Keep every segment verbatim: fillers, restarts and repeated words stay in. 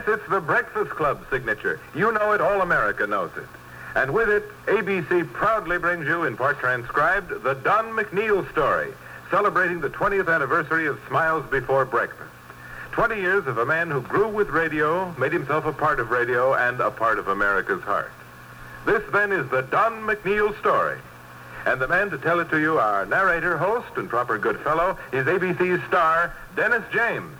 Yes, it's the Breakfast Club signature. You know it, all America knows it. And with it, A B C proudly brings you, in part transcribed, the Don McNeil story, celebrating the twentieth anniversary of Smiles Before Breakfast. Twenty years of a man who grew with radio, made himself a part of radio, and a part of America's heart. This, then, is the Don McNeil story. And the man to tell it to you, our narrator, host, and proper good fellow, is A B C's star, Dennis James.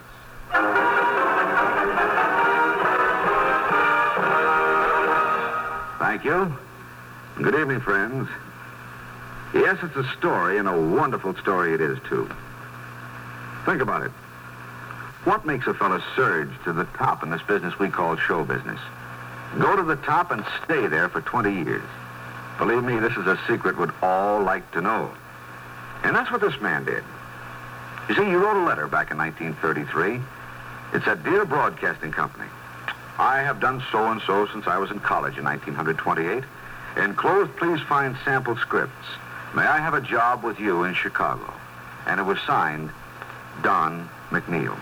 Thank you. Good evening, friends. Yes, it's a story, and a wonderful story it is, too. Think about it. What makes a fellow surge to the top in this business we call show business? Go to the top and stay there for twenty years. Believe me, this is a secret we'd all like to know. And that's what this man did. You see, he wrote a letter back in nineteen thirty-three. It said, "Dear Broadcasting Company, I have done so-and-so since I was in college in nineteen twenty-eight. Enclosed, please find sample scripts. May I have a job with you in Chicago?" And it was signed, Don McNeil.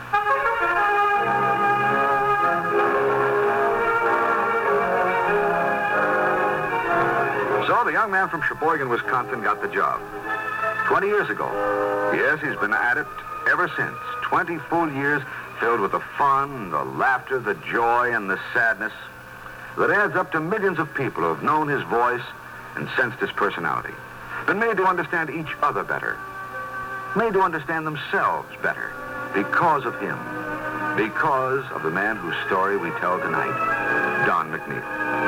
So the young man from Sheboygan, Wisconsin, got the job. Twenty years ago. Yes, he's been at it ever since. Twenty full years filled with the fun, the laughter, the joy, and the sadness that adds up to millions of people who have known his voice and sensed his personality. Been made to understand each other better. Made to understand themselves better. Because of him. Because of the man whose story we tell tonight, Don McNeil.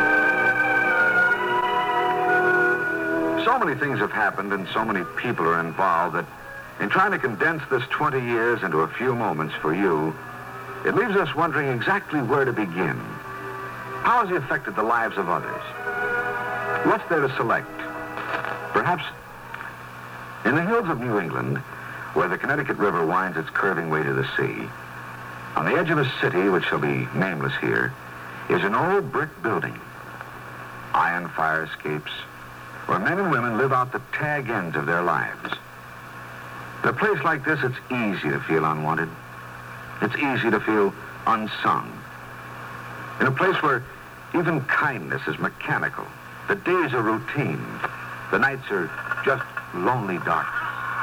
So many things have happened and so many people are involved that in trying to condense this twenty years into a few moments for you, it leaves us wondering exactly where to begin. How has he affected the lives of others? What's there to select? Perhaps in the hills of New England, where the Connecticut River winds its curving way to the sea, on the edge of a city which shall be nameless here, is an old brick building. Iron fire escapes, where men and women live out the tag ends of their lives. In a place like this, it's easy to feel unwanted. It's easy to feel unsung. In a place where even kindness is mechanical, the days are routine, the nights are just lonely darkness.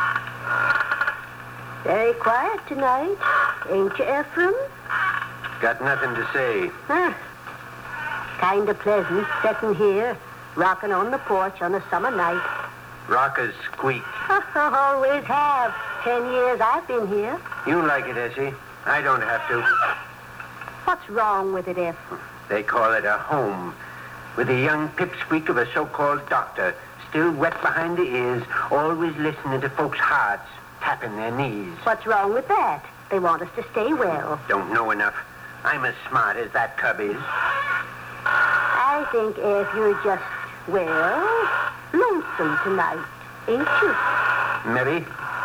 Very quiet tonight, ain't you, Ephraim? Got nothing to say. Huh. Kind of pleasant, sitting here, rocking on the porch on a summer night. Rockers squeak. Always have. Ten years I've been here. You like it, Essie. I don't have to. What's wrong with it, Ephraim? They call it a home. With a young pipsqueak of a so-called doctor, still wet behind the ears, always listening to folks' hearts, tapping their knees. What's wrong with that? They want us to stay well. Don't know enough. I'm as smart as that cub is. I think, Eph, you're just, well, lonesome tonight, ain't you? Maybe.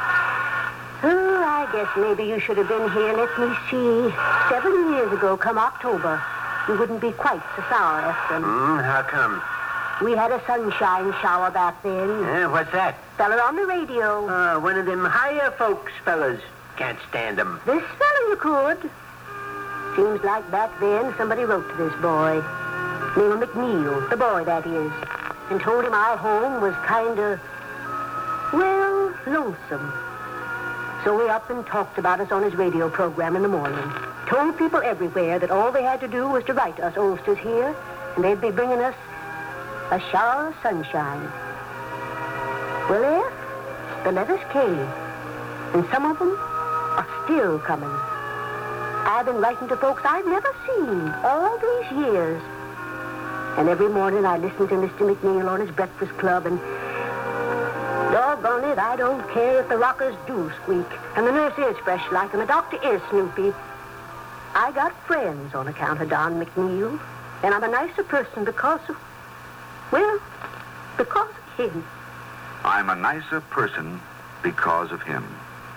Oh, I guess maybe you should have been here, let me see, seven years ago, come October. You wouldn't be quite so sour, Ephraim. Hmm, how come? We had a sunshine shower back then. Eh, what's that? Fella on the radio. Uh, one of them higher folks fellas. Can't stand them. This fella you could. Seems like back then somebody wrote to this boy, Neil McNeil, the boy, that is, and told him our home was kind of, well, lonesome. So we up and talked about us on his radio program in the morning. Told people everywhere that all they had to do was to write us oldsters here, and they'd be bringing us a shower of sunshine. Well, Eph, the letters came, and some of them are still coming. I've been writing to folks I've never seen all these years. And every morning I listen to Mister McNeil on his breakfast club, and doggone it, I don't care if the rockers do squeak, and the nurse is fresh like, and the doctor is snoopy. I got friends on account of Don McNeil, and I'm a nicer person because of, well, because of him. I'm a nicer person because of him.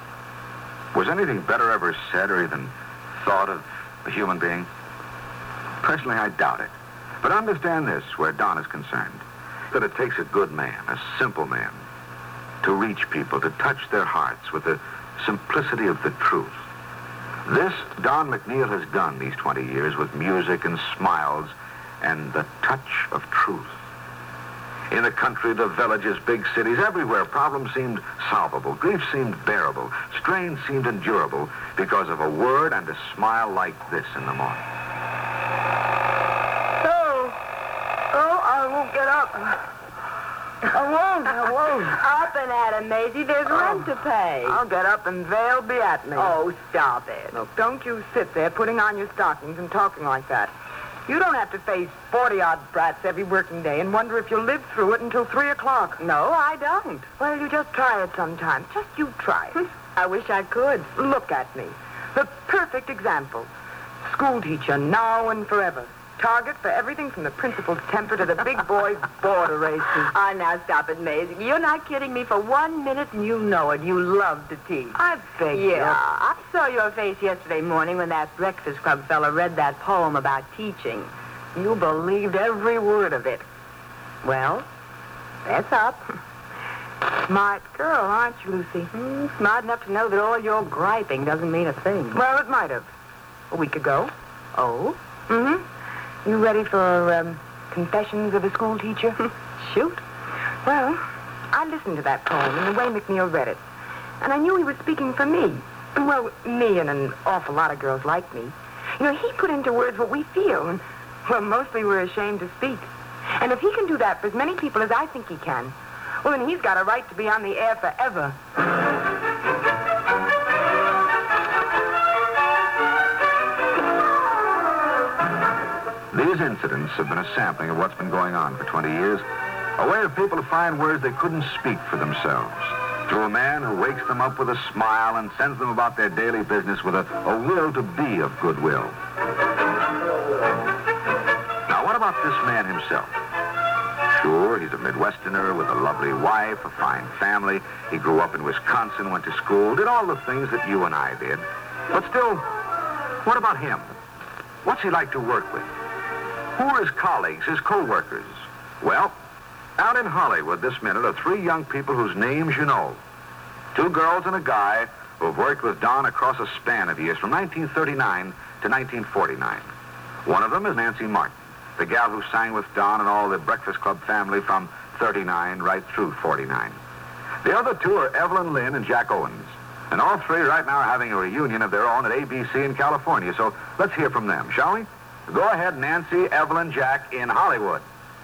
Was anything better ever said or even thought of a human being? Personally, I doubt it. But understand this, where Don is concerned, that it takes a good man, a simple man, to reach people, to touch their hearts with the simplicity of the truth. This Don McNeil has done these twenty years with music and smiles and the touch of truth. In the country, the villages, big cities, everywhere, problems seemed solvable. Grief seemed bearable. Strain seemed endurable because of a word and a smile like this in the morning. Oh, oh, I won't get up. I won't, I won't. Up and at him, Maisie. There's rent to pay. I'll get up and they'll be at me. Oh, stop it. Look, don't you sit there putting on your stockings and talking like that. You don't have to face forty-odd brats every working day and wonder if you'll live through it until three o'clock. No, I don't. Well, you just try it sometime. Just you try it. I wish I could. Look at me. The perfect example. School teacher now and forever. Target for everything from the principal's temper to the big boys' border races. Ah, now stop it, Maisie. You're not kidding me for one minute, and you know it. You love to teach. I beg you. Yeah, I saw your face yesterday morning when that Breakfast Club fella read that poem about teaching. You believed every word of it. Well, that's up. Smart girl, aren't you, Lucy? Mm, smart enough to know that all your griping doesn't mean a thing. Well, it might have. A week ago. Oh? Mm-hmm. You ready for um, Confessions of a School Teacher? Shoot. Well, I listened to that poem and the way McNeil read it. And I knew he was speaking for me. Well, me and an awful lot of girls like me. You know, he put into words what we feel. And, well, mostly we're ashamed to speak. And if he can do that for as many people as I think he can, well, then he's got a right to be on the air forever. These incidents have been a sampling of what's been going on for twenty years, a way of people to find words they couldn't speak for themselves, through a man who wakes them up with a smile and sends them about their daily business with a, a will to be of goodwill. Now, what about this man himself? Sure, he's a Midwesterner with a lovely wife, a fine family. He grew up in Wisconsin, went to school, did all the things that you and I did. But still, what about him? What's he like to work with? Who are his colleagues, his co-workers? Well, out in Hollywood this minute are three young people whose names you know. Two girls and a guy who have worked with Don across a span of years from nineteen thirty-nine to nineteen forty-nine. One of them is Nancy Martin, the gal who sang with Don and all the Breakfast Club family from thirty-nine right through forty-nine. The other two are Evelyn Lynn and Jack Owens. And all three right now are having a reunion of their own at A B C in California. So let's hear from them, shall we? Go ahead, Nancy, Evelyn, Jack in Hollywood.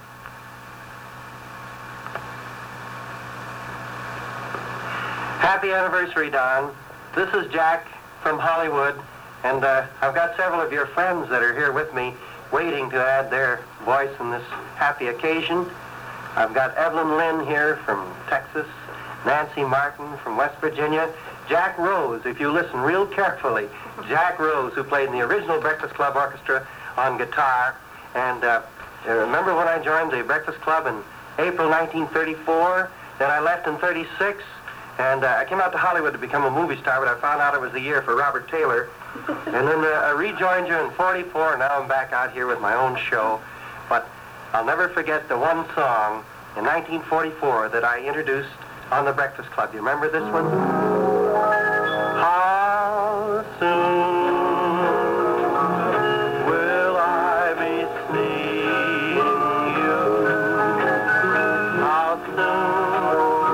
Happy anniversary, Don. This is Jack from Hollywood, and uh, I've got several of your friends that are here with me waiting to add their voice in this happy occasion. I've got Evelyn Lynn here from Texas, Nancy Martin from West Virginia, Jack Rose, if you listen real carefully, Jack Rose, who played in the original Breakfast Club Orchestra on guitar. And uh, remember when I joined the Breakfast Club in April nineteen thirty-four? Then I left in thirty-six, and uh, I came out to Hollywood to become a movie star, but I found out it was the year for Robert Taylor. And then uh, I rejoined you in forty-four, and now I'm back out here with my own show. But I'll never forget the one song in nineteen forty-four that I introduced on the Breakfast Club. Do you remember this one? How soon will I be seeing you? How soon?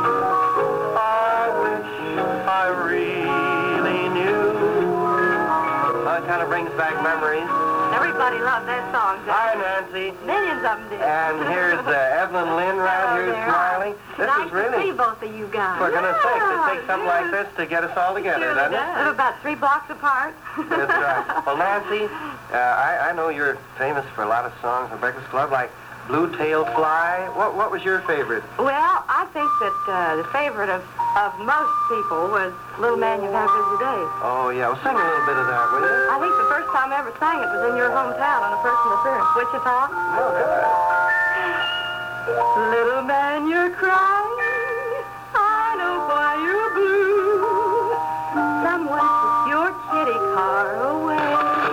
I wish I really knew. That kind of brings back memories. Everybody loved that song, Hi, Nancy. Millions of them did. And here's uh, Evelyn Lynn right here smiling. This nice is really... to see both of you guys. For goodness sakes, it takes something like this to get us all together, Sure doesn't it? does. We're about three blocks apart. That's right. Well, Nancy, uh, I, I know you're famous for a lot of songs on Breakfast Club, like Blue Tail Fly. What what was your favorite? Well, I think that uh, the favorite of, of most people was Little Man You've Had a Busy Day. Oh, yeah. Well, sing a little bit of that, will you? I think the first time I ever sang it was in your hometown on a personal appearance, Wichita. Oh, good. Little man, you're crying. I know why you're blue. Someone took your kitty car away.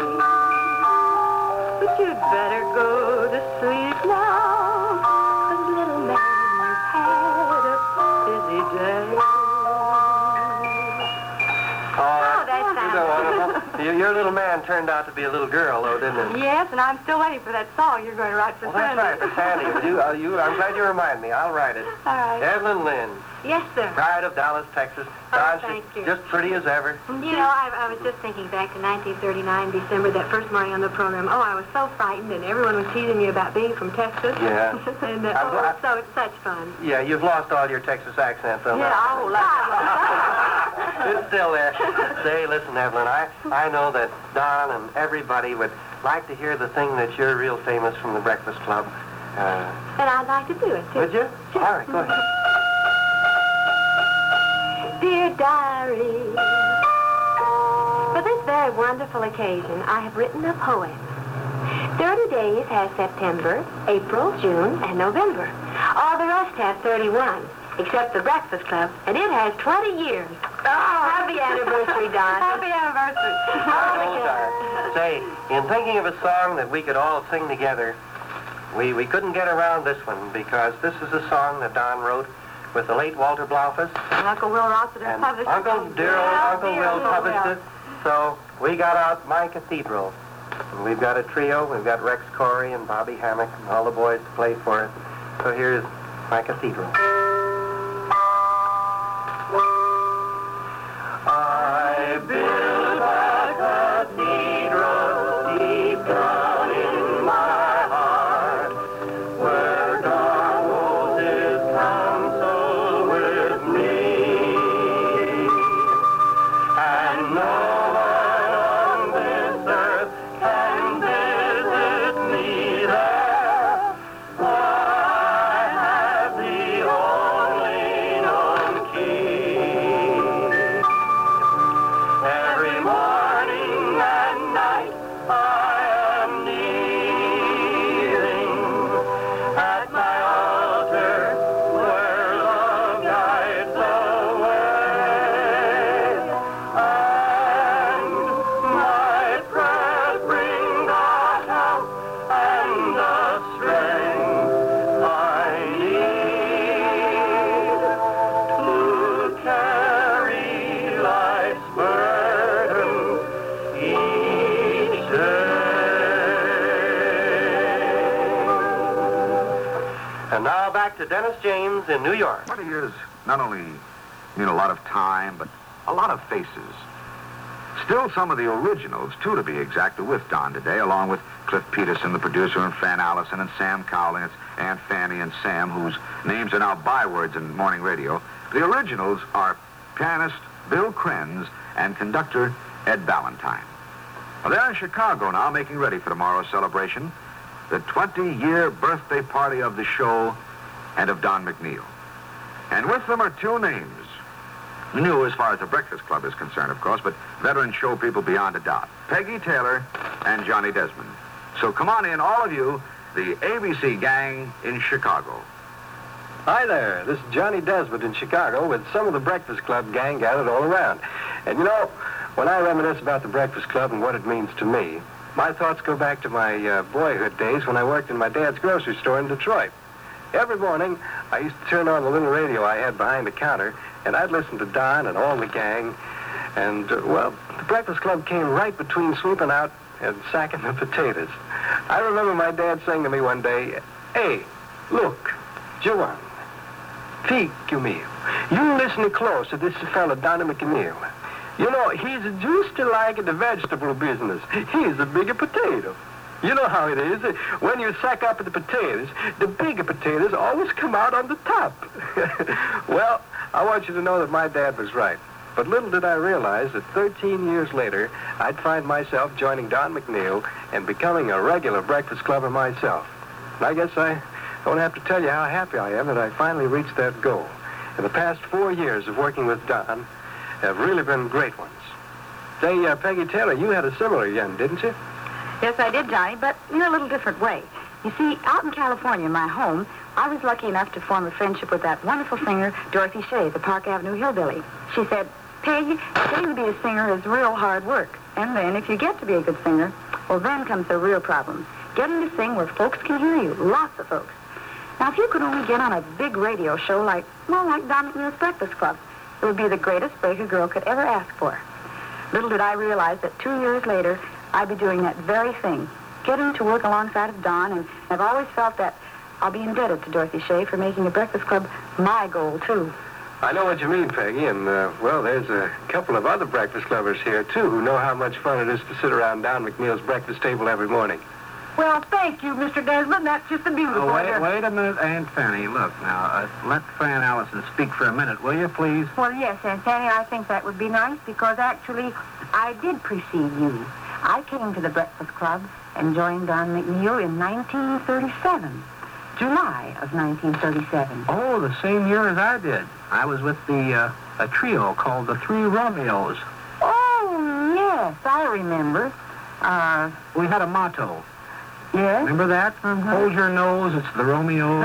But you'd better go to sleep now. 'Cause little man, you've had a busy day. Oh, that that's sounds a wonderful Your, your little man turned out to be a little girl, though, didn't he? Yes, and I'm still waiting for that song you're going to write for Well, that's Sandy. right, for Sandy. You, uh, you, I'm glad you remind me. I'll write it. All right. Evelyn Lynn, Yes, sir. pride of Dallas, Texas. Oh, Don, thank she's you. just pretty as ever. You know, I, I was just thinking back to nineteen thirty-nine, December, that first morning on the program. Oh, I was so frightened, and everyone was teasing me about being from Texas. Yeah. and uh, I'm oh, glad- so it's such fun. Yeah, you've lost all your Texas accent, though. Yeah, now. oh, like It's still there. Say, listen, Evelyn, I, I know that Don and everybody would like to hear the thing that you're real famous from the Breakfast Club. Uh, And I'd like to do it, too. would you? All right, go ahead. Dear Diary, for this very wonderful occasion, I have written a poem. Thirty days has September, April, June, and November. All the rest have thirty-one, except the Breakfast Club, and it has twenty years. Oh, happy anniversary, Don. Happy anniversary. Old time. Say, in thinking of a song that we could all sing together, we, we couldn't get around this one because this is a song that Don wrote with the late Walter Blaufus. And Uncle Will Rossiter And published Uncle, it. dear old Yeah, Uncle dear Will Uncle published Will. it. So we got out My Cathedral. And we've got a trio. We've got Rex Corey and Bobby Hammock and all the boys to play for us. So here's My Cathedral. I build a cathedral deep down in my heart, where God holds his counsel with me, and no one on this earth can visit me there, for I have the only known key. Every morning and night I am kneeling at my altar where love guides the way, and my prayers bring God help and the strength I need to carry life's burden each day. And now back to Dennis James in New York. twenty years not only mean a lot of time, but a lot of faces. Still some of the originals, two to be exact, are with Don today, along with Cliff Peterson, the producer, and Fan Allison, and Sam Cowling. It's Aunt Fanny and Sam, whose names are now bywords in morning radio. The originals are pianist Bill Krenz and conductor Ed Ballantyne. Well, they're in Chicago now, making ready for tomorrow's celebration, the twenty-year birthday party of the show and of Don McNeil. And with them are two names. New as far as the Breakfast Club is concerned, of course, but veteran show people beyond a doubt. Peggy Taylor and Johnny Desmond. So come on in, all of you, the A B C gang in Chicago. Hi there, this is Johnny Desmond in Chicago with some of the Breakfast Club gang gathered all around. And you know, when I reminisce about the Breakfast Club and what it means to me, my thoughts go back to my uh, boyhood days when I worked in my dad's grocery store in Detroit. Every morning, I used to turn on the little radio I had behind the counter, and I'd listen to Don and all the gang. And, uh, well, the Breakfast Club came right between sweeping out and sacking the potatoes. I remember my dad saying to me one day, "Hey, look, Joan, figlio mio, you listen close to this fella, Donnie McNeil. You know, he's just like in the vegetable business. He's a bigger potato. You know how it is. When you sack up the potatoes, the bigger potatoes always come out on the top." Well, I want you to know that my dad was right. But little did I realize that thirteen years later, I'd find myself joining Don McNeil and becoming a regular Breakfast Clubber myself. And I guess I don't have to tell you how happy I am that I finally reached that goal. And the past four years of working with Don have really been great ones. Say, uh, Peggy Taylor, you had a similar yen, didn't you? Yes, I did, Johnny, but in a little different way. You see, out in California, my home, I was lucky enough to form a friendship with that wonderful singer, Dorothy Shea, the Park Avenue Hillbilly. She said, "Peg, getting to be a singer is real hard work. And then, if you get to be a good singer, well, then comes the real problem. Getting to sing where folks can hear you, lots of folks. Now, if you could only get on a big radio show like, well, like Don McNeil's Breakfast Club, it would be the greatest break a girl could ever ask for. Little did I realize that two years later, I'd be doing that very thing, getting to work alongside of Don, and I've always felt that I'll be indebted to Dorothy Shea for making the Breakfast Club my goal, too. I know what you mean, Peggy, and, uh, well, there's a couple of other breakfast lovers here, too, who know how much fun it is to sit around Don McNeil's breakfast table every morning. Well, thank you, Mister Desmond. That's just a beautiful... Oh, wait, wait a minute, Aunt Fanny. Look, now, uh, let Fran Allison speak for a minute, will you, please? Well, yes, Aunt Fanny, I think that would be nice because actually I did precede you. I came to the Breakfast Club and joined Don McNeil in nineteen thirty-seven. July of nineteen thirty-seven. Oh, the same year as I did. I was with the, uh, a trio called the Three Romeos. Oh, yes, I remember. Uh, We had a motto. yes? Remember that? Mm-hmm. Hold your nose, it's the Romeos.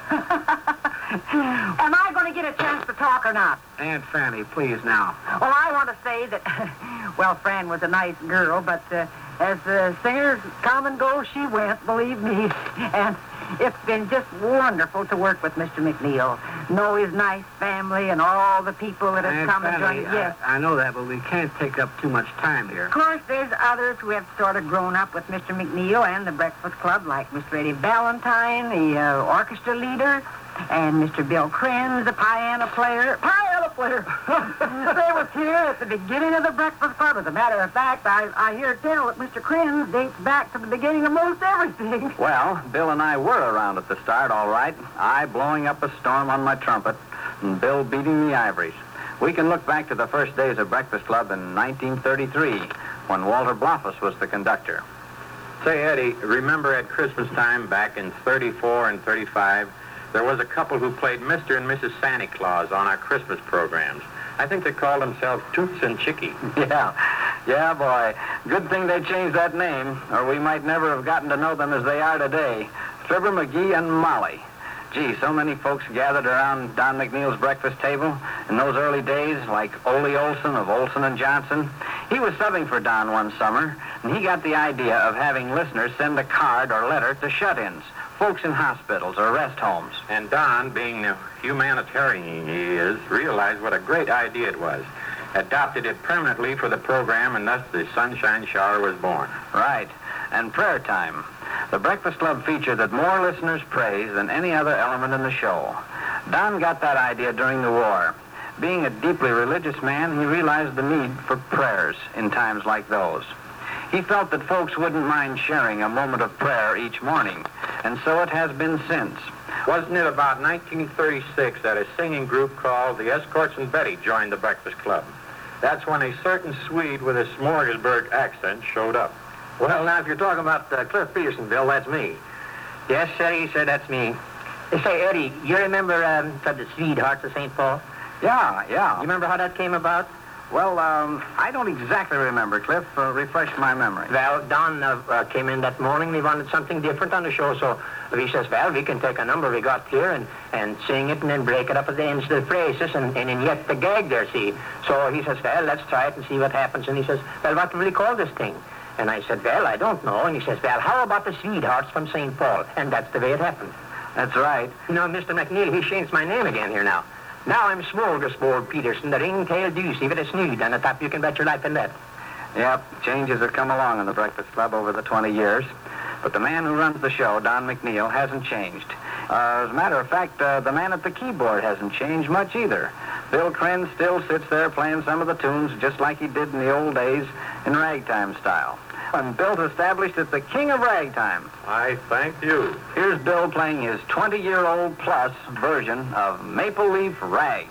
Am I going to get a chance to talk or not? Aunt Fanny, please, now. Well, I want to say that, well, Fran was a nice girl, but uh, as the singers come and go, she went, believe me. And it's been just wonderful to work with Mister McNeil. Know his nice family and all the people that have Aunt come and Fanny, joined. Yes. I, I know that, but we can't take up too much time here. Of course, there's others who have sort of grown up with Mister McNeil and the Breakfast Club, like Mister Eddie Valentine, the uh, orchestra leader, and Mister Bill Krenz, the piano player. Piano player! They was here at the beginning of the Breakfast Club. As a matter of fact, I, I hear tell that Mister Krenz dates back to the beginning of most everything. Well, Bill and I were around at the start, all right. I blowing up a storm on my trumpet, and Bill beating the ivories. We can look back to the first days of Breakfast Club in nineteen thirty-three, when Walter Bloffus was the conductor. Say, Eddie, remember at Christmas time back in thirty-four and thirty-five, there was a couple who played Mister and Missus Santa Claus on our Christmas programs. I think they called themselves Toots and Chicky. Yeah, yeah, boy. Good thing they changed that name, or we might never have gotten to know them as they are today. Fibber McGee and Molly. Gee, so many folks gathered around Don McNeil's breakfast table in those early days, like Ole Olson of Olson and Johnson. He was subbing for Don one summer, and he got the idea of having listeners send a card or letter to shut-ins, folks in hospitals or rest homes. And Don, being the humanitarian he is, realized what a great idea it was. Adopted it permanently for the program, and thus the Sunshine Shower was born. Right. And prayer time. The Breakfast Club feature that more listeners praise than any other element in the show. Don got that idea during the war. Being a deeply religious man, he realized the need for prayers in times like those. He felt that folks wouldn't mind sharing a moment of prayer each morning, and so it has been since. Wasn't it about nineteen thirty-six that a singing group called the Escorts and Betty joined the Breakfast Club? That's when a certain Swede with a Smorgasburg accent showed up. Well, now, if you're talking about uh, Cliff Peterson, Bill, that's me. Yes, Eddie, sir, that's me. Say, Eddie, you remember um, the Sweethearts of Saint Paul? Yeah, yeah. You remember how that came about? Well, um, I don't exactly remember, Cliff. Uh, refresh my memory. Well, Don uh, uh, came in that morning. He wanted something different on the show, so he says, well, we can take a number we got here and, and sing it and then break it up at the ends of the phrases and, and inject the gag there, see? So he says, well, let's try it and see what happens. And he says, well, what will we call this thing? And I said, well, I don't know. And he says, well, how about the Sweethearts from Saint Paul? And that's the way it happened. That's right. No, Mister McNeil, he changed my name again here now. Now I'm Smorgasbord Peterson, the ring-tailed doozy with a snood on the top. You can bet your life in that. Yep, changes have come along in the Breakfast Club over the twenty years. But the man who runs the show, Don McNeil, hasn't changed. Uh, as a matter of fact, uh, the man at the keyboard hasn't changed much either. Bill Krenz still sits there playing some of the tunes just like he did in the old days in ragtime style. And Bill's established as the king of ragtime. I thank you. Here's Bill playing his twenty-year-old plus version of Maple Leaf Rag.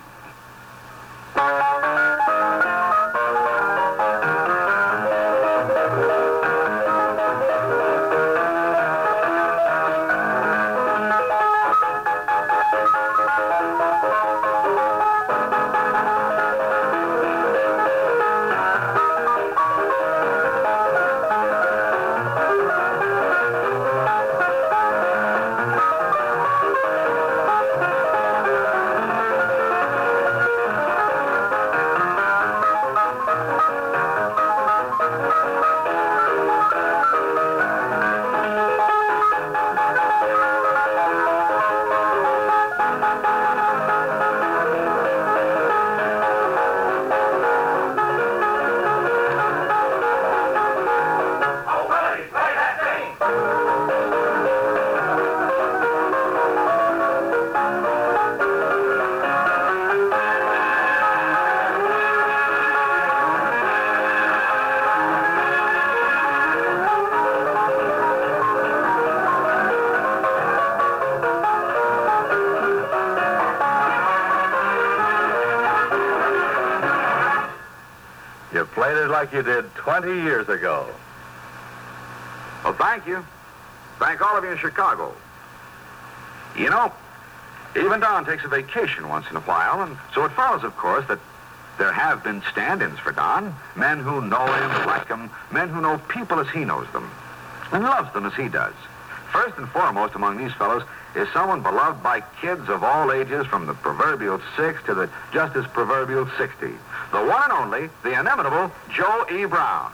You played it like you did twenty years ago. Well, thank you. Thank all of you in Chicago. You know, even Don takes a vacation once in a while, and so it follows, of course, that there have been stand-ins for Don. Men who know him, like him, men who know people as he knows them, and loves them as he does. First and foremost among these fellows is someone beloved by kids of all ages, from the proverbial six to the just as proverbial sixty. The one and only, the inimitable Joe E. Brown.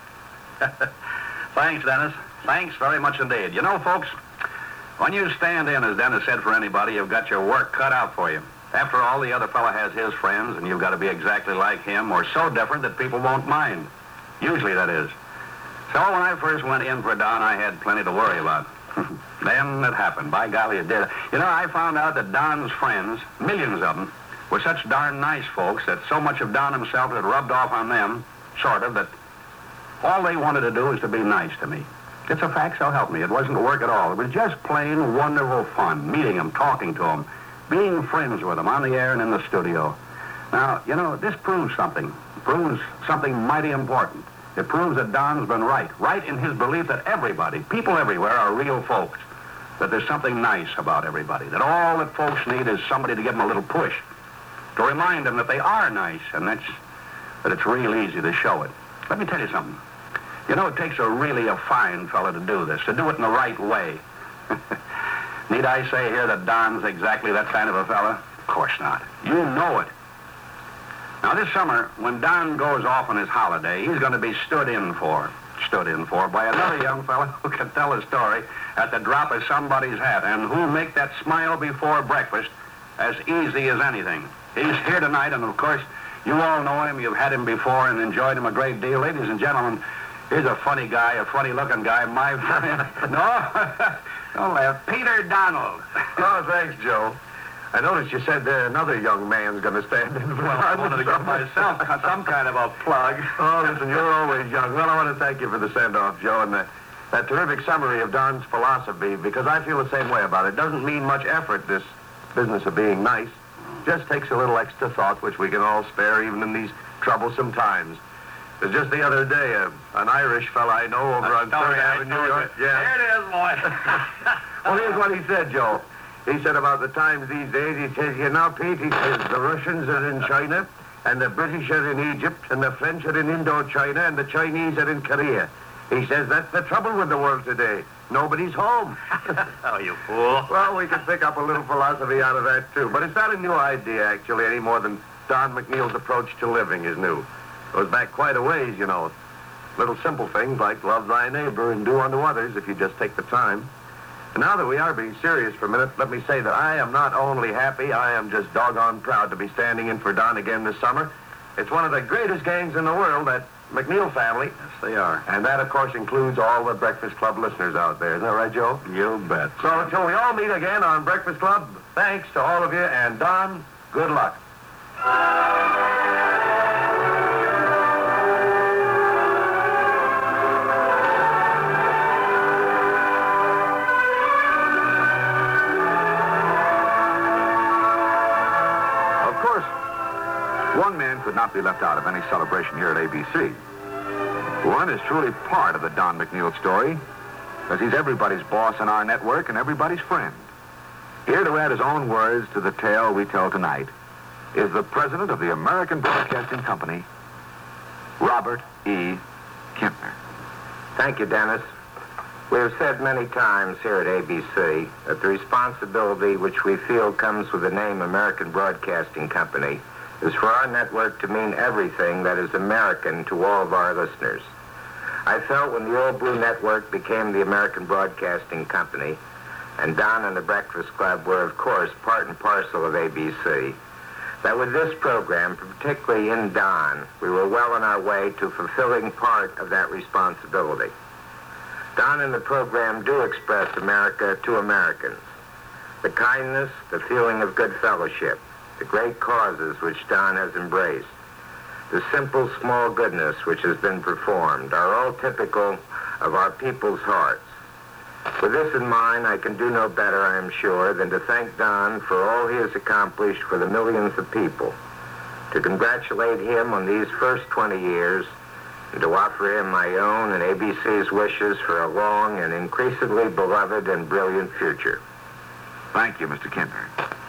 Thanks, Dennis. Thanks very much indeed. You know, folks, when you stand in, as Dennis said, for anybody, you've got your work cut out for you. After all, the other fella has his friends, and you've got to be exactly like him, or so different that people won't mind. Usually, that is. So when I first went in for Don, I had plenty to worry about. Then it happened. By golly, it did. You know, I found out that Don's friends, millions of them, were such darn nice folks that so much of Don himself had rubbed off on them, sort of, that all they wanted to do was to be nice to me. It's a fact, so help me. It wasn't work at all. It was just plain wonderful fun, meeting them, talking to them, being friends with them on the air and in the studio. Now, you know, this proves something. It proves something mighty important. It proves that Don's been right. Right in his belief that everybody, people everywhere, are real folks. That there's something nice about everybody. That all that folks need is somebody to give them a little push. To remind them that they are nice, and that's, that it's real easy to show it. Let me tell you something. You know, it takes a really a fine fella to do this, to do it in the right way. Need I say here that Don's exactly that kind of a fella? Of course not. You know it. Now, this summer, when Don goes off on his holiday, he's going to be stood in for, stood in for by another young fella who can tell a story at the drop of somebody's hat and who'll make that smile before breakfast as easy as anything. He's here tonight, and of course, you all know him. You've had him before and enjoyed him a great deal. Ladies and gentlemen, here's a funny guy, a funny-looking guy, my friend. No? Don't laugh. Peter Donald. Oh, thanks, Joe. I noticed you said uh, another young man's going to stand in for Well, I wanted to give myself some kind of a plug. Oh, listen, you're always young. Well, I want to thank you for the send-off, Joe, and the, that terrific summary of Don's philosophy, because I feel the same way about it. It doesn't mean much effort, this business of being nice. Just takes a little extra thought, which we can all spare even in these troublesome times. It was just the other day, uh, an Irish fella I know over on Third Avenue, New York. Yeah. There it is, boy. Well, here's what he said, Joe. He said about the times these days, he says, you know, Pete, he says, the Russians are in China, and the British are in Egypt, and the French are in Indochina, and the Chinese are in Korea. He says that's the trouble with the world today. Nobody's home. Oh, you fool. Well, we can pick up a little philosophy out of that, too. But it's not a new idea, actually, any more than Don McNeil's approach to living is new. It goes back quite a ways, you know. Little simple things like love thy neighbor and do unto others if you just take the time. And now that we are being serious for a minute, let me say that I am not only happy, I am just doggone proud to be standing in for Don again this summer. It's one of the greatest gangs in the world, that McNeil family. Yes, they are. And that, of course, includes all the Breakfast Club listeners out there. Isn't that right, Joe? You bet. So until we all meet again on Breakfast Club, thanks to all of you, and Don, good luck. One man could not be left out of any celebration here at A B C. One is truly part of the Don McNeil story, because he's everybody's boss in our network and everybody's friend. Here to add his own words to the tale we tell tonight is the president of the American Broadcasting Company, Robert E. Kintner. Thank you, Dennis. We have said many times here at A B C that the responsibility which we feel comes with the name American Broadcasting Company is for our network to mean everything that is American to all of our listeners. I felt when the Old Blue Network became the American Broadcasting Company, and Don and the Breakfast Club were, of course, part and parcel of A B C, that with this program, particularly in Don, we were well on our way to fulfilling part of that responsibility. Don and the program do express America to Americans. The kindness, the feeling of good fellowship, the great causes which Don has embraced, the simple small goodness which has been performed are all typical of our people's hearts. With this in mind, I can do no better, I am sure, than to thank Don for all he has accomplished for the millions of people, to congratulate him on these first twenty years and to offer him my own and A B C's wishes for a long and increasingly beloved and brilliant future. Thank you, Mister Kintner.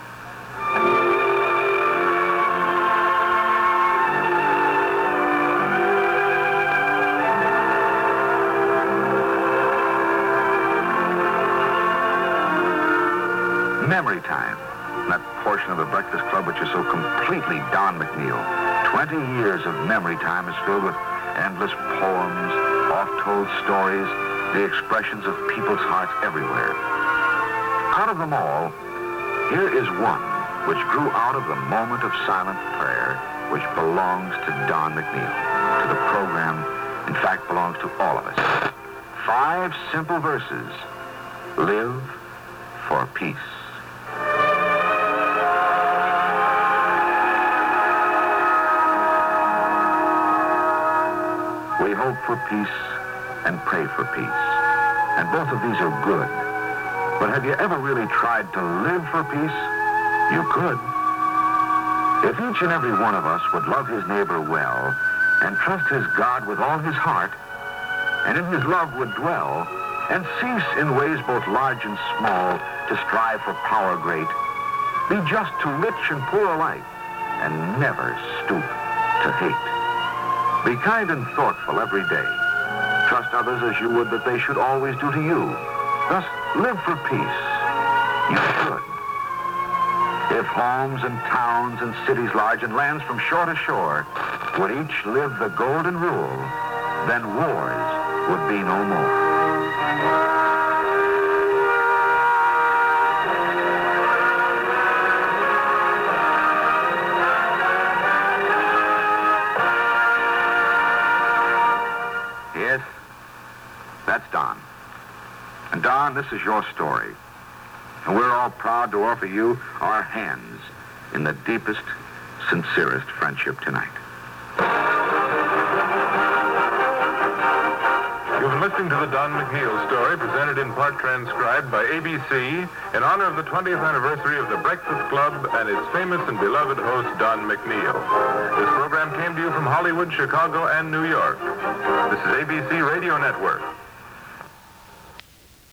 Memory time. That portion of the Breakfast Club which is so completely Don McNeil. Twenty years of memory time is filled with endless poems, oft-told stories, the expressions of people's hearts everywhere. Out of them all, here is one which grew out of the moment of silent prayer which belongs to Don McNeil, to the program, in fact belongs to all of us. Five simple verses. Live for peace. We hope for peace and pray for peace. And both of these are good. But have you ever really tried to live for peace? You could. If each and every one of us would love his neighbor well and trust his God with all his heart, and in his love would dwell, and cease in ways both large and small to strive for power great, be just to rich and poor alike, and never stoop to hate. Be kind and thoughtful every day. Trust others as you would that they should always do to you. Thus, live for peace. You should. If homes and towns and cities large and lands from shore to shore would each live the golden rule, then wars would be no more. Yes, that's Don. And Don, this is your story. And we're all proud to offer you our hands in the deepest, sincerest friendship tonight. You've been listening to the Don McNeil story, presented in part transcribed by A B C in honor of the twentieth anniversary of the Breakfast Club and its famous and beloved host, Don McNeil. This program came to you from Hollywood, Chicago, and New York. This is A B C Radio Network.